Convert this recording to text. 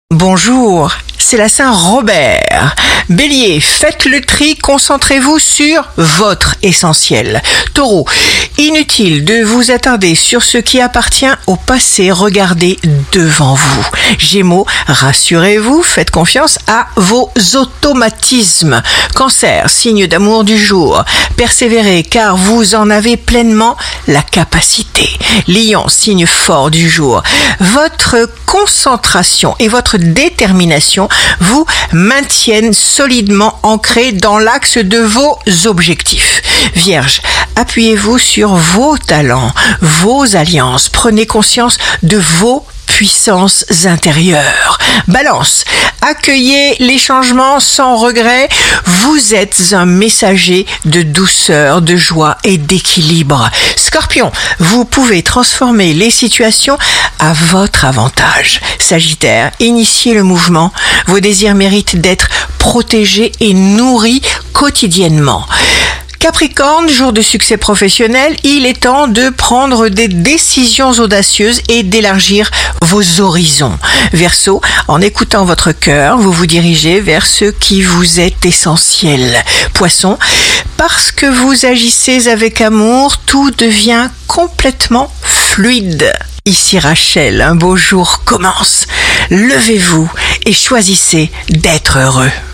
Bonjour, c'est la Saint-Robert. Bélier, faites le tri, concentrez-vous sur votre essentiel. Taureau, inutile de vous attarder sur ce qui appartient au passé, regardez devant vous. Gémeaux, rassurez-vous, faites confiance à vos automatismes. Cancer, signe d'amour du jour, persévérez car vous en avez pleinement la capacité. Lion, signe fort du jour, votre concentration et votre détermination vous maintiennent solidement ancrés dans l'axe de vos objectifs. Vierge, appuyez-vous sur vos talents, vos alliances, prenez conscience de vos puissances intérieures. Balance, accueillez les changements sans regret, vous êtes un messager de douceur, de joie et d'équilibre. Scorpion, vous pouvez transformer les situations à votre avantage. Sagittaire, initiez le mouvement, vos désirs méritent d'être protégés et nourris quotidiennement. Capricorne, jour de succès professionnel, il est temps de prendre des décisions audacieuses et d'élargir vos horizons. Verseau, en écoutant votre cœur, vous vous dirigez vers ce qui vous est essentiel. Poisson, parce que vous agissez avec amour, tout devient complètement fluide. Ici Rachel, un beau jour commence. Levez-vous et choisissez d'être heureux.